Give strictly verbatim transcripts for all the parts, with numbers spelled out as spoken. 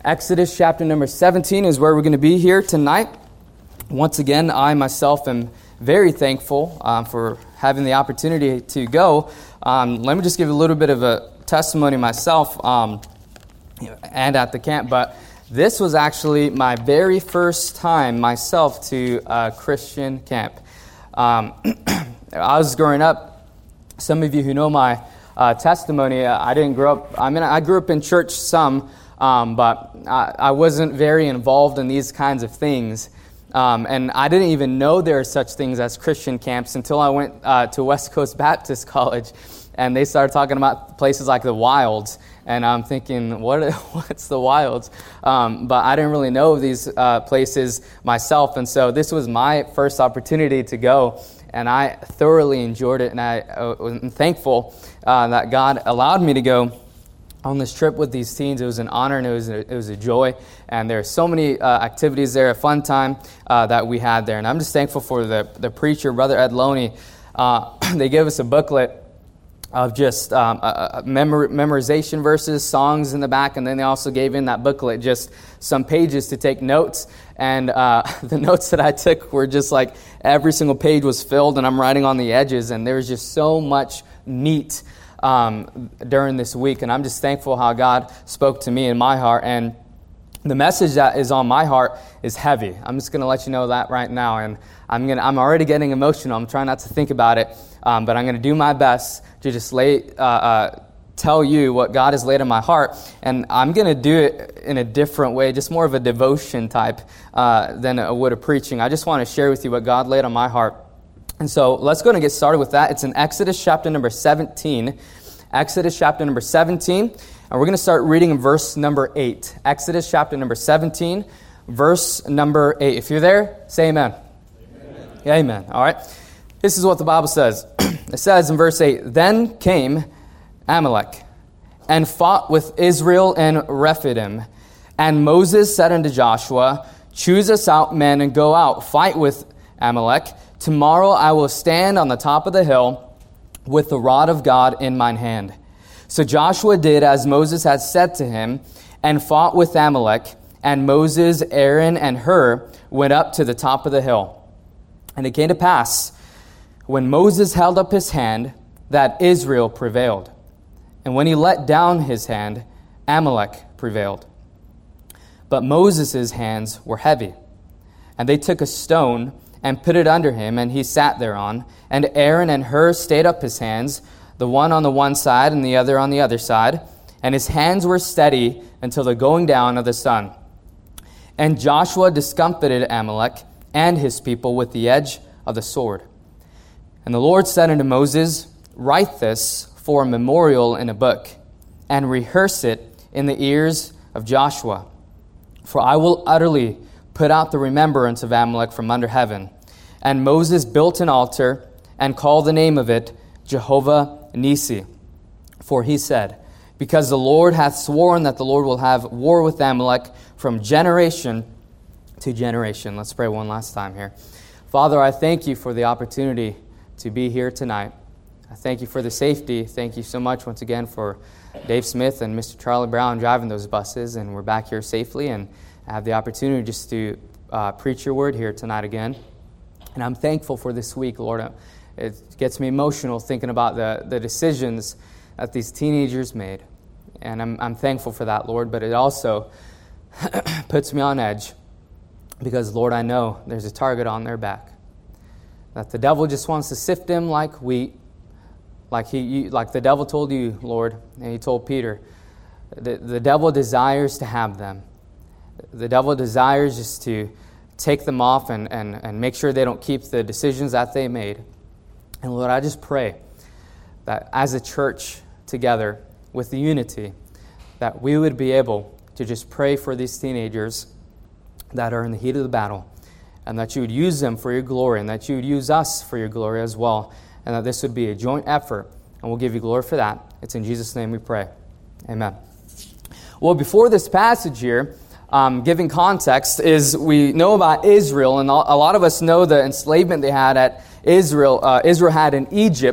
Exodus chapter number seventeen is where we're going to be here tonight. Once again, I myself am very thankful um, for having the opportunity to go. Um, let me just give a little bit of a testimony myself um, and at the camp, but this was actually my very first time myself to a Christian camp. Um, I was growing up, some of you who know my uh, testimony, uh, I didn't grow up, I mean, I grew up in church some, Um, but I, I wasn't very involved in these kinds of things. Um, and I didn't even know there are such things as Christian camps until I went uh, to West Coast Baptist College, and they started talking about places like the Wilds. And I'm thinking, what? what's the Wilds? Um, but I didn't really know these uh, places myself. And so this was my first opportunity to go, and I thoroughly enjoyed it. And I, uh, I'm thankful uh, that God allowed me to go on this trip with these teens. It was an honor and it was a, it was a joy. And there are so many uh, activities there, a fun time uh, that we had there. And I'm just thankful for the, the preacher, Brother Ed Loney. Uh, they gave us a booklet of just um, uh, memor- memorization verses, songs in the back, and then they also gave in that booklet just some pages to take notes. And uh, the notes that I took were just like every single page was filled, and I'm writing on the edges, and there was just so much meat Um, during this week, and I'm just thankful how God spoke to me in my heart. And the message that is on my heart is heavy. I'm just going to let you know that right now, and I'm gonna I'm already getting emotional. I'm trying not to think about it, um, but I'm going to do my best to just lay uh, uh, tell you what God has laid on my heart, and I'm going to do it in a different way, just more of a devotion type uh, than I would a preaching. I just want to share with you what God laid on my heart. And so let's go and get started with that. It's in Exodus chapter number seventeen. Exodus chapter number seventeen. And we're going to start reading in verse number eight. Exodus chapter number seventeen, verse number eight. If you're there, say amen. Amen. Yeah, amen. All right. This is what the Bible says. It says in verse eight, "Then came Amalek and fought with Israel in Rephidim. And Moses said unto Joshua, Choose us out men and go out, fight with Amalek. Tomorrow I will stand on the top of the hill with the rod of God in mine hand. So Joshua did as Moses had said to him, and fought with Amalek. And Moses, Aaron, and Hur went up to the top of the hill. And it came to pass, when Moses held up his hand, that Israel prevailed. And when he let down his hand, Amalek prevailed. But Moses' hands were heavy. And they took a stone and put it under him, and he sat thereon. And Aaron and Hur stayed up his hands, the one on the one side and the other on the other side. And his hands were steady until the going down of the sun. And Joshua discomfited Amalek and his people with the edge of the sword. And the Lord said unto Moses, Write this for a memorial in a book, and rehearse it in the ears of Joshua. For I will utterly put out the remembrance of Amalek from under heaven. And Moses built an altar and called the name of it Jehovah Nissi. For he said, Because the Lord hath sworn that the Lord will have war with Amalek from generation to generation. Let's pray one last time here. Father, I thank you for the opportunity to be here tonight. I thank you for the safety. Thank you so much once again for Dave Smith and Mister Charlie Brown driving those buses, and we're back here safely, and I have the opportunity just to uh, preach your word here tonight again. And I'm thankful for this week, Lord. It gets me emotional thinking about the, the decisions that these teenagers made. And I'm, I'm thankful for that, Lord. But it also puts me on edge because, Lord, I know there's a target on their back. That the devil just wants to sift them like wheat. Like he, you, like the devil told you, Lord, and he told Peter. The, the devil desires to have them. The devil desires just to take them off and, and, and make sure they don't keep the decisions that they made. And Lord, I just pray that as a church together with the unity, that we would be able to just pray for these teenagers that are in the heat of the battle, and that you would use them for your glory, and that you would use us for your glory as well, and that this would be a joint effort, and we'll give you glory for that. It's in Jesus' name we pray. Amen. Well, before this passage here, Um, giving context, is we know about Israel, and a lot of us know the enslavement they had at Israel. Uh, Israel had in Egypt,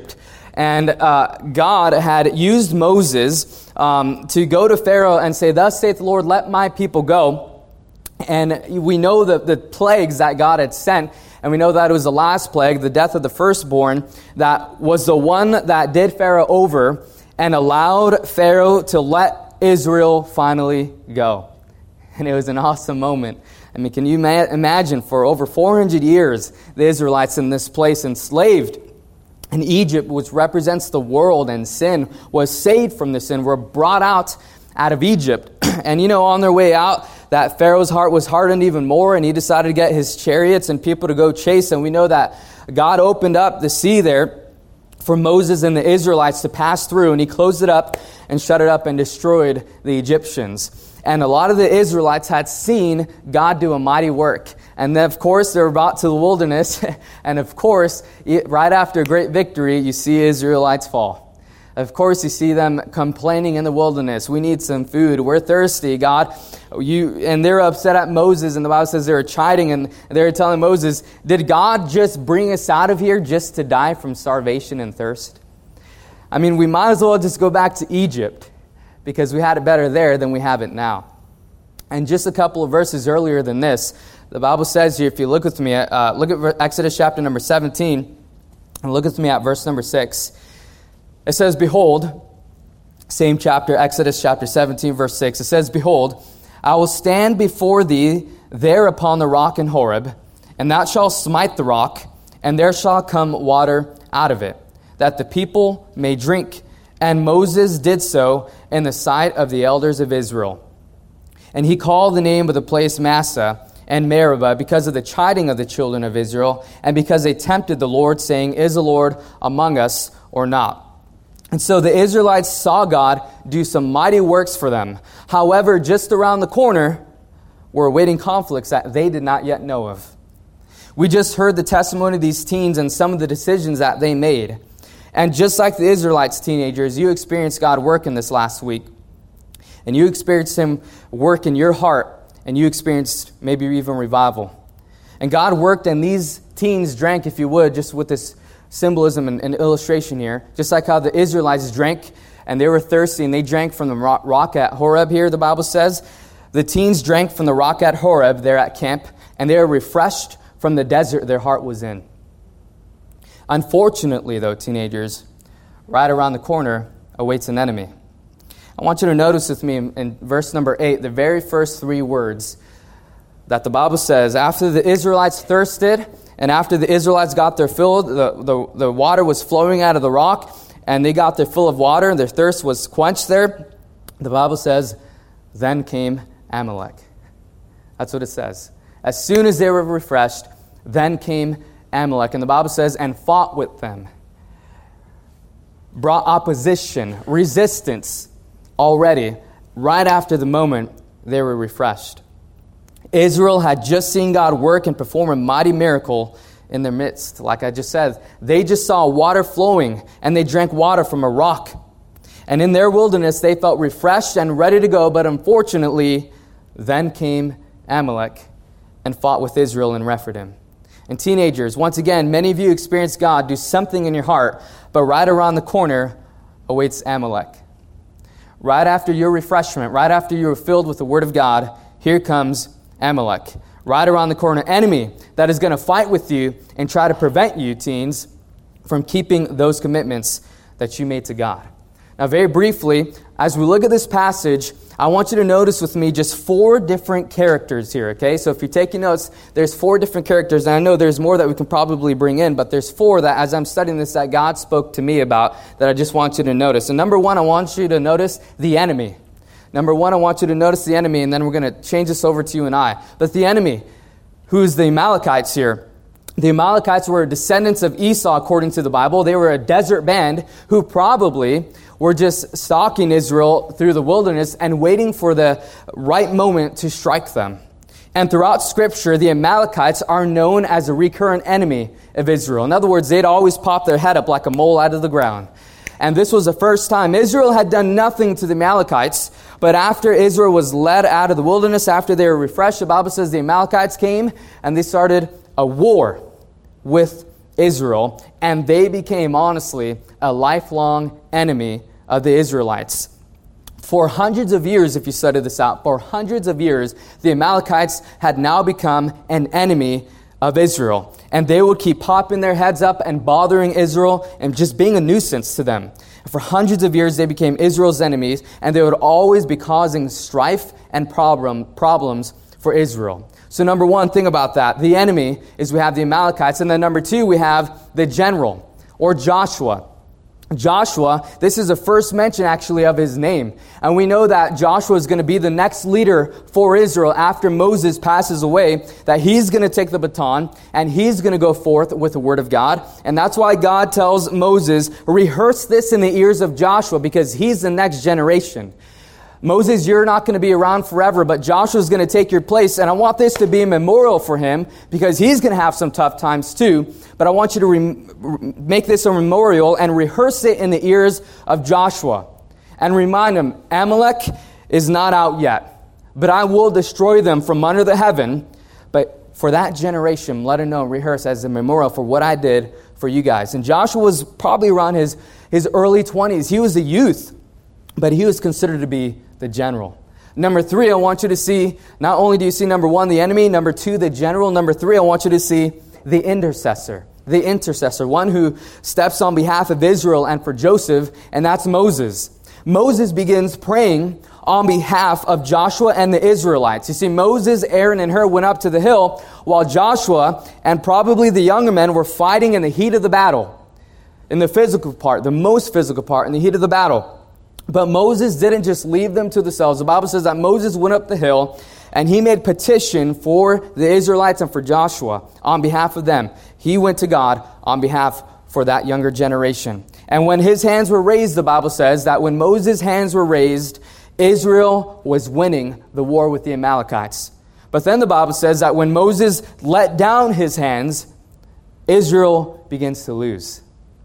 And uh, God had used Moses um, to go to Pharaoh and say, "Thus saith the Lord, let my people go." And we know the, the plagues that God had sent, and we know that it was the last plague, the death of the firstborn, that was the one that did Pharaoh over and allowed Pharaoh to let Israel finally go. And it was an awesome moment. I mean, can you ma- imagine for over four hundred years, the Israelites in this place enslaved in Egypt, which represents the world, and sin was saved from the sin, were brought out out of Egypt. And you know, on their way out, that Pharaoh's heart was hardened even more, and he decided to get his chariots and people to go chase. And we know that God opened up the sea there for Moses and the Israelites to pass through, and he closed it up and shut it up and destroyed the Egyptians. And a lot of the Israelites had seen God do a mighty work. And then, of course, they're brought to the wilderness. And of course, right after a great victory, you see Israelites fall. Of course, you see them complaining in the wilderness. We need some food. We're thirsty, God. You and they're upset at Moses, and the Bible says they were chiding, and they were telling Moses, "Did God just bring us out of here just to die from starvation and thirst?" I mean, we might as well just go back to Egypt, because we had it better there than we have it now. And just a couple of verses earlier than this, the Bible says here, if you look with me, at, uh, look at Exodus chapter number seventeen, and look with me at verse number six. It says, "Behold," same chapter, Exodus chapter seventeen, verse six, it says, "Behold, I will stand before thee there upon the rock in Horeb, and thou shalt smite the rock, and there shall come water out of it, that the people may drink. And Moses did so in the sight of the elders of Israel. And he called the name of the place Massah and Meribah, because of the chiding of the children of Israel, and because they tempted the Lord, saying, Is the Lord among us or not?" And so the Israelites saw God do some mighty works for them. However, just around the corner were awaiting conflicts that they did not yet know of. We just heard the testimony of these teens and some of the decisions that they made. And just like the Israelites, teenagers, you experienced God work in this last week. And you experienced Him work in your heart. And you experienced maybe even revival. And God worked, and these teens drank, if you would, just with this symbolism and, and illustration here. Just like how the Israelites drank, and they were thirsty, and they drank from the rock at Horeb here, the Bible says. The teens drank from the rock at Horeb there at camp, and they were refreshed from the desert their heart was in. Unfortunately, though, teenagers, right around the corner awaits an enemy. I want you to notice with me in, in verse number eight, the very first three words that the Bible says, after the Israelites thirsted, and after the Israelites got their fill, the, the, the water was flowing out of the rock, and they got their fill of water, and their thirst was quenched there, the Bible says, then came Amalek. That's what it says. As soon as they were refreshed, then came Amalek. And the Bible says, and fought with them. Brought opposition, resistance already, right after the moment they were refreshed. Israel had just seen God work and perform a mighty miracle in their midst. Like I just said, they just saw water flowing, and they drank water from a rock. And in their wilderness, they felt refreshed and ready to go, but unfortunately, then came Amalek and fought with Israel in Rephidim. And teenagers, once again, many of you experienced God do something in your heart, but right around the corner awaits Amalek. Right after your refreshment, right after you were filled with the Word of God, here comes Amalek. Right around the corner, enemy that is going to fight with you and try to prevent you, teens, from keeping those commitments that you made to God. Now, very briefly, as we look at this passage, I want you to notice with me just four different characters here, okay? So if you're taking notes, there's four different characters, and I know there's more that we can probably bring in, but there's four that, as I'm studying this, that God spoke to me about that I just want you to notice. And number one, I want you to notice the enemy. Number one, I want you to notice the enemy, and then we're going to change this over to you and I. But the enemy, who's the Amalekites here. The Amalekites were descendants of Esau, according to the Bible. They were a desert band who probably were just stalking Israel through the wilderness and waiting for the right moment to strike them. And throughout Scripture, the Amalekites are known as a recurrent enemy of Israel. In other words, they'd always pop their head up like a mole out of the ground. And this was the first time. Israel had done nothing to the Amalekites, but after Israel was led out of the wilderness, after they were refreshed, the Bible says the Amalekites came and they started a war with Israel, and they became, honestly, a lifelong enemy of the Israelites. For hundreds of years, if you study this out, for hundreds of years, the Amalekites had now become an enemy of Israel. And they would keep popping their heads up and bothering Israel and just being a nuisance to them. For hundreds of years, they became Israel's enemies, and they would always be causing strife and problem problems for Israel. So number one thing about that, the enemy, is we have the Amalekites. And then number two, we have the general, or Joshua. Joshua, this is the first mention actually of his name. And we know that Joshua is going to be the next leader for Israel after Moses passes away, that he's going to take the baton and he's going to go forth with the word of God. And that's why God tells Moses, rehearse this in the ears of Joshua, because he's the next generation. Moses, you're not going to be around forever, but Joshua's going to take your place. And I want this to be a memorial for him, because he's going to have some tough times too. But I want you to re- make this a memorial and rehearse it in the ears of Joshua. And remind him, Amalek is not out yet, but I will destroy them from under the heaven. But for that generation, let him know, rehearse as a memorial for what I did for you guys. And Joshua was probably around his, his early twenties. He was a youth, but he was considered to be the general. Number three, I want you to see, not only do you see number one, the enemy, number two, the general, number three, I want you to see the intercessor. The intercessor, one who steps on behalf of Israel and for Joseph, and that's Moses. Moses begins praying on behalf of Joshua and the Israelites. You see, Moses, Aaron, and Hur went up to the hill, while Joshua and probably the younger men were fighting in the heat of the battle. In the physical part, the most physical part, in the heat of the battle. But Moses didn't just leave them to themselves. The Bible says that Moses went up the hill and he made petition for the Israelites and for Joshua on behalf of them. He went to God on behalf for that younger generation. And when his hands were raised, the Bible says that when Moses' hands were raised, Israel was winning the war with the Amalekites. But then the Bible says that when Moses let down his hands, Israel begins to lose.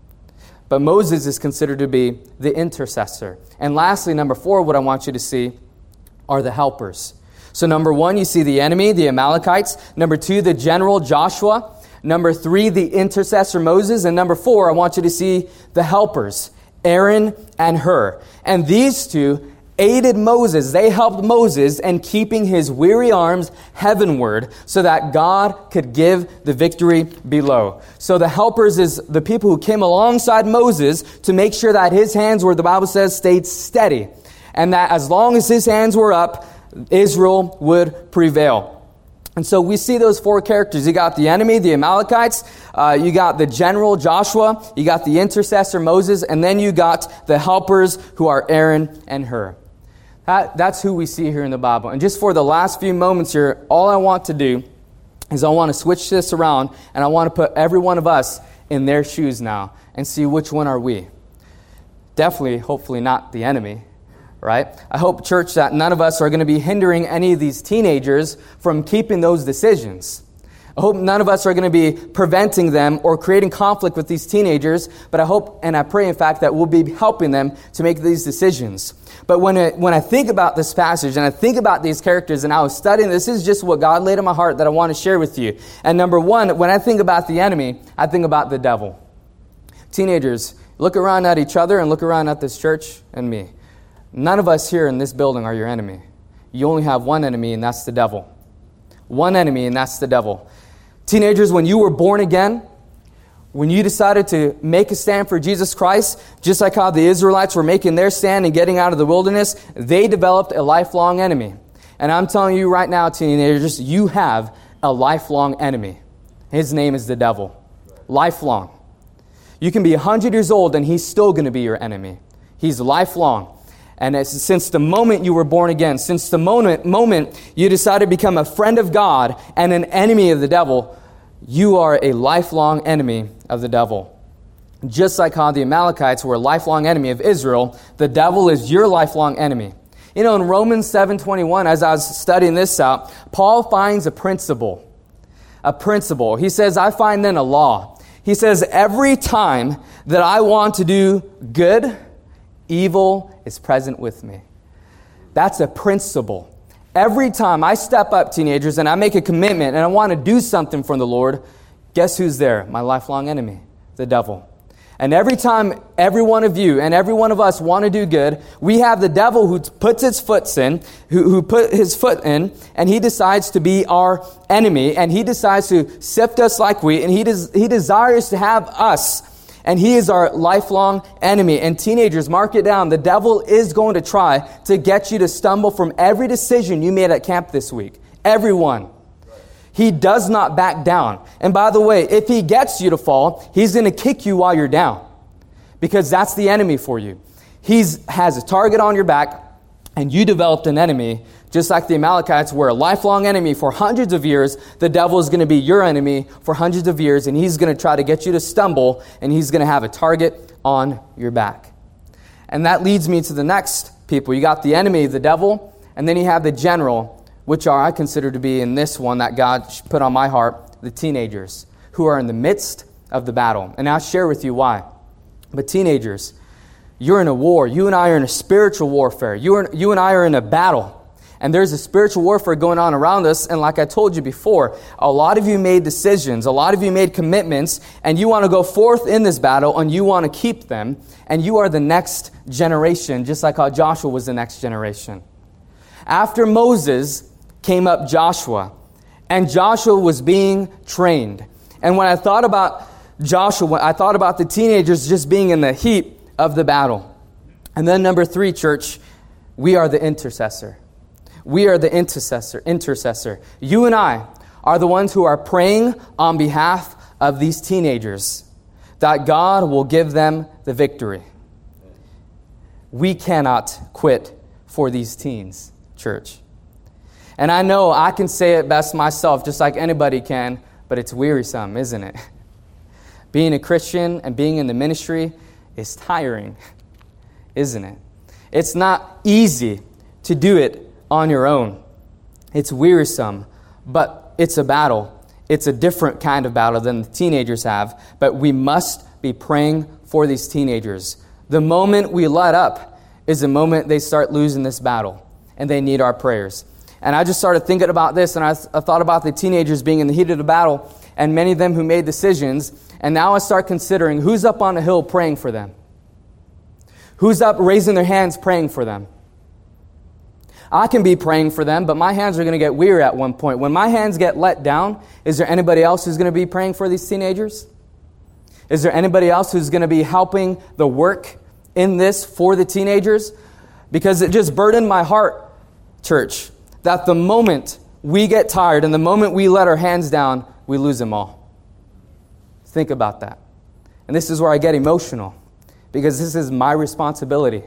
But Moses is considered to be the intercessor. And lastly, number four, what I want you to see are the helpers. So number one, you see the enemy, the Amalekites. Number two, the general, Joshua. Number three, the intercessor, Moses. And number four, I want you to see the helpers, Aaron and Hur. And these two aided Moses. They helped Moses in keeping his weary arms heavenward so that God could give the victory below. So the helpers is the people who came alongside Moses to make sure that his hands were, the Bible says, stayed steady. And that as long as his hands were up, Israel would prevail. And so we see those four characters. You got the enemy, the Amalekites. Uh, you got the general, Joshua. You got the intercessor, Moses. And then you got the helpers, who are Aaron and Hur. That, that's who we see here in the Bible. And just for the last few moments here, all I want to do is I want to switch this around, and I want to put every one of us in their shoes now and see which one are we. Definitely, hopefully not the enemy, right? I hope, church, that none of us are going to be hindering any of these teenagers from keeping those decisions. I hope none of us are going to be preventing them or creating conflict with these teenagers, but I hope and I pray, in fact, that we'll be helping them to make these decisions. But when I, when I think about this passage and I think about these characters and I was studying, this is just what God laid on my heart that I want to share with you. And number one, when I think about the enemy, I think about the devil. Teenagers, look around at each other and look around at this church and me. None of us here in this building are your enemy. You only have one enemy, and that's the devil. One enemy, and that's the devil. Teenagers, when you were born again, when you decided to make a stand for Jesus Christ, just like how the Israelites were making their stand and getting out of the wilderness, they developed a lifelong enemy. And I'm telling you right now, teenagers, you have a lifelong enemy. His name is the devil. Lifelong. You can be one hundred years old and he's still going to be your enemy. He's lifelong. And it's since the moment you were born again, since the moment, moment you decided to become a friend of God and an enemy of the devil, you are a lifelong enemy of the devil. Just like how the Amalekites were a lifelong enemy of Israel, the devil is your lifelong enemy. You know, in Romans seven twenty-one, as I was studying this out, Paul finds a principle. A principle. He says, I find then a law. He says, every time that I want to do good, evil is present with me. That's a principle. Every time I step up, teenagers, and I make a commitment and I want to do something for the Lord, guess who's there? My lifelong enemy, the devil. And every time every one of you and every one of us want to do good, we have the devil who puts his foot in, who, who put his foot in, and he decides to be our enemy, and he decides to sift us like wheat, and he des- he desires to have us, and he is our lifelong enemy. And teenagers, mark it down. The devil is going to try to get you to stumble from every decision you made at camp this week. Everyone. He does not back down. And by the way, if he gets you to fall, he's going to kick you while you're down. Because that's the enemy for you. He has a target on your back, and you developed an enemy. Just like the Amalekites were a lifelong enemy for hundreds of years, the devil is going to be your enemy for hundreds of years, and he's going to try to get you to stumble, and he's going to have a target on your back. And that leads me to the next people. You got the enemy, the devil, and then you have the general, which are, I consider to be in this one that God put on my heart, the teenagers, who are in the midst of the battle. And I'll share with you why. But teenagers, you're in a war. You and I are in a spiritual warfare. You, are, you and I are in a battle. And there's a spiritual warfare going on around us. And like I told you before, a lot of you made decisions. A lot of you made commitments. And you want to go forth in this battle, and you want to keep them. And you are the next generation, just like how Joshua was the next generation. After Moses came up Joshua, and Joshua was being trained. And when I thought about Joshua, I thought about the teenagers just being in the heat of the battle. And then number three, church, we are the intercessor. We are the intercessor. Intercessor. You and I are the ones who are praying on behalf of these teenagers that God will give them the victory. We cannot quit for these teens, church. And I know I can say it best myself, just like anybody can, but it's wearisome, isn't it? Being a Christian and being in the ministry is tiring, isn't it? It's not easy to do it on your own. It's wearisome, but it's a battle. It's a different kind of battle than the teenagers have, but we must be praying for these teenagers. The moment we let up is the moment they start losing this battle, and they need our prayers. And I just started thinking about this, and I, I thought about the teenagers being in the heat of the battle, and many of them who made decisions. And now I start considering who's up on a hill praying for them. Who's up raising their hands praying for them. I can be praying for them, but my hands are going to get weary at one point. When my hands get let down, is there anybody else who's going to be praying for these teenagers? Is there anybody else who's going to be helping the work in this for the teenagers? Because it just burdened my heart, church, that the moment we get tired and the moment we let our hands down, we lose them all. Think about that. And this is where I get emotional, because this is my responsibility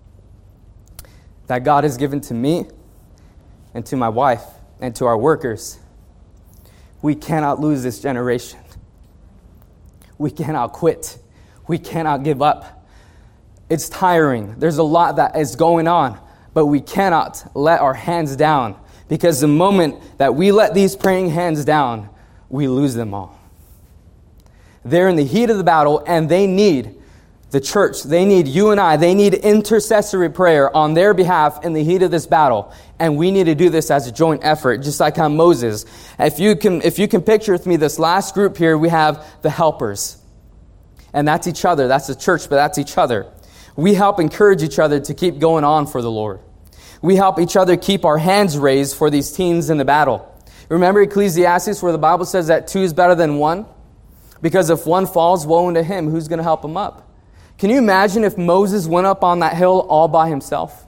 that God has given to me and to my wife and to our workers. We cannot lose this generation. We cannot quit. We cannot give up. It's tiring. There's a lot that is going on. But we cannot let our hands down, because the moment that we let these praying hands down, we lose them all. They're in the heat of the battle, and they need the church. They need you and I. They need intercessory prayer on their behalf in the heat of this battle. And we need to do this as a joint effort, just like on Moses. If you can, if you can picture with me this last group here, we have the helpers. And that's each other. That's the church, but that's each other. We help encourage each other to keep going on for the Lord. We help each other keep our hands raised for these teens in the battle. Remember Ecclesiastes, where the Bible says that two is better than one? Because if one falls, woe unto him. Who's going to help him up? Can you imagine if Moses went up on that hill all by himself?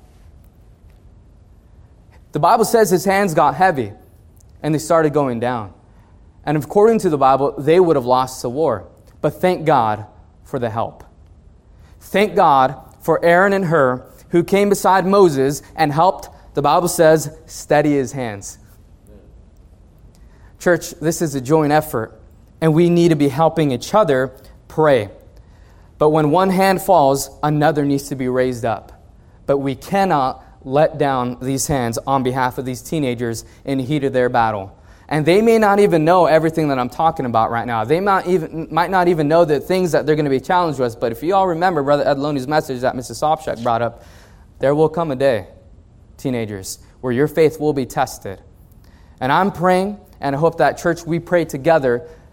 The Bible says his hands got heavy, and they started going down. And according to the Bible, they would have lost the war. But thank God for the help. Thank God for Aaron and Hur, who came beside Moses and helped, the Bible says, steady his hands. Church, this is a joint effort, and we need to be helping each other pray. But when one hand falls, another needs to be raised up. But we cannot let down these hands on behalf of these teenagers in the heat of their battle. And they may not even know everything that I'm talking about right now. They might even might not even know the things that they're going to be challenged with. But if you all remember Brother Edloni's message that Missus Sopchak brought up, there will come a day, teenagers, where your faith will be tested. And I'm praying, and I hope that, church, we pray together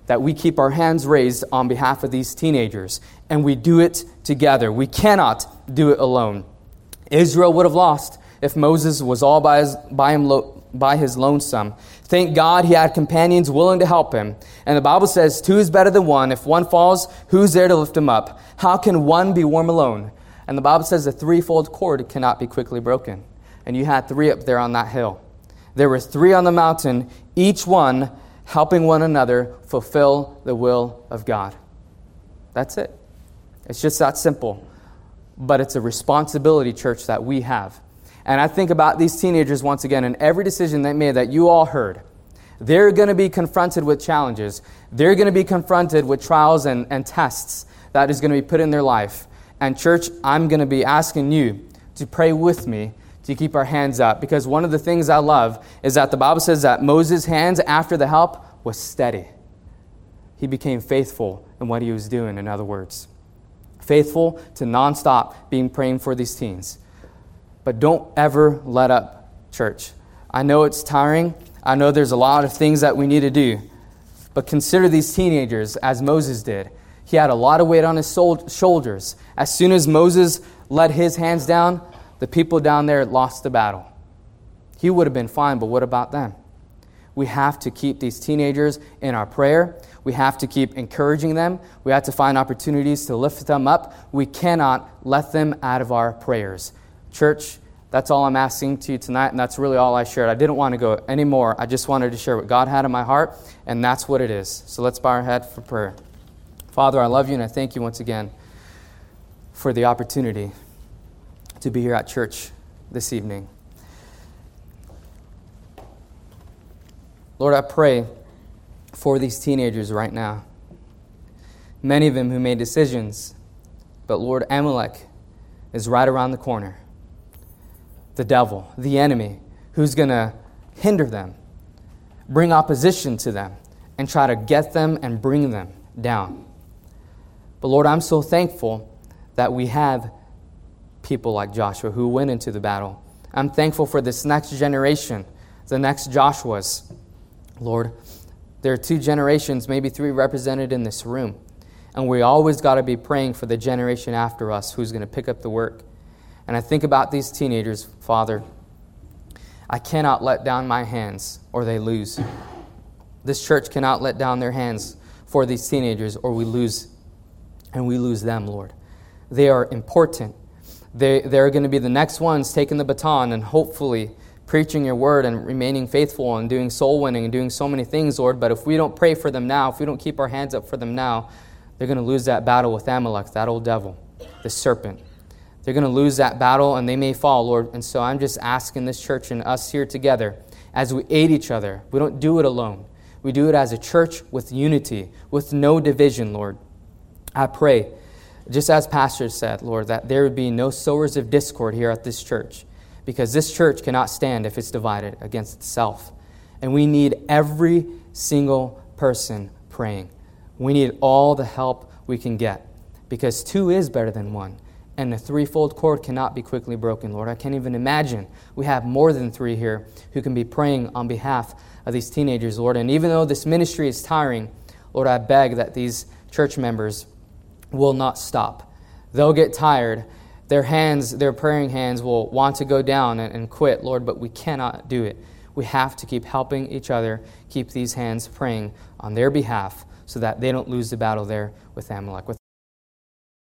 that we keep our hands raised on behalf of these teenagers, and we do it together. We cannot do it alone. Israel would have lost if Moses was all by his, by him lo, by his lonesome. Thank God he had companions willing to help him. And the Bible says two is better than one. If one falls, who's there to lift him up? How can one be warm alone? And the Bible says the threefold cord cannot be quickly broken. And you had three up there on that hill. There were three on the mountain, each one helping one another fulfill the will of God. That's it. It's just that simple. But it's a responsibility, church, that we have. And I think about these teenagers once again, and every decision they made that you all heard. They're going to be confronted with challenges. They're going to be confronted with trials and, and tests that is going to be put in their life. And church, I'm going to be asking you to pray with me to keep our hands up. Because one of the things I love is that the Bible says that Moses' hands after the help was steady. He became faithful in what he was doing, in other words. Faithful to nonstop being praying for these teens. But don't ever let up, church. I know it's tiring. I know there's a lot of things that we need to do. But consider these teenagers as Moses did. He had a lot of weight on his shoulders. As soon as Moses let his hands down, the people down there lost the battle. He would have been fine, but what about them? We have to keep these teenagers in our prayer. We have to keep encouraging them. We have to find opportunities to lift them up. We cannot let them out of our prayers. Church, that's all I'm asking to you tonight, and that's really all I shared. I didn't want to go any more. I just wanted to share what God had in my heart, and that's what it is. So let's bow our head for prayer. Father, I love you, and I thank you once again for the opportunity to be here at church this evening. Lord, I pray for these teenagers right now. Many of them who made decisions, but Lord, Amalek is right around the corner. The devil, the enemy, who's going to hinder them, bring opposition to them, and try to get them and bring them down. But Lord, I'm so thankful that we have people like Joshua who went into the battle. I'm thankful for this next generation, the next Joshuas. Lord, there are two generations, maybe three represented in this room. And we always got to be praying for the generation after us who's going to pick up the work. And I think about these teenagers, Father. I cannot let down my hands or they lose. This church cannot let down their hands for these teenagers or we lose. And we lose them, Lord. They are important. They, they're going to be the next ones taking the baton and hopefully preaching your word and remaining faithful and doing soul winning and doing so many things, Lord. But if we don't pray for them now, if we don't keep our hands up for them now, they're going to lose that battle with Amalek, that old devil, the serpent. They're going to lose that battle and they may fall, Lord. And so I'm just asking this church and us here together as we aid each other. We don't do it alone. We do it as a church with unity, with no division, Lord. I pray, just as Pastor said, Lord, that there would be no sowers of discord here at this church, because this church cannot stand if it's divided against itself. And we need every single person praying. We need all the help we can get, because two is better than one. And the threefold cord cannot be quickly broken, Lord. I can't even imagine we have more than three here who can be praying on behalf of these teenagers, Lord. And even though this ministry is tiring, Lord, I beg that these church members will not stop. They'll get tired. Their hands, their praying hands will want to go down and, and quit, Lord, but we cannot do it. We have to keep helping each other, keep these hands praying on their behalf so that they don't lose the battle there with Amalek. With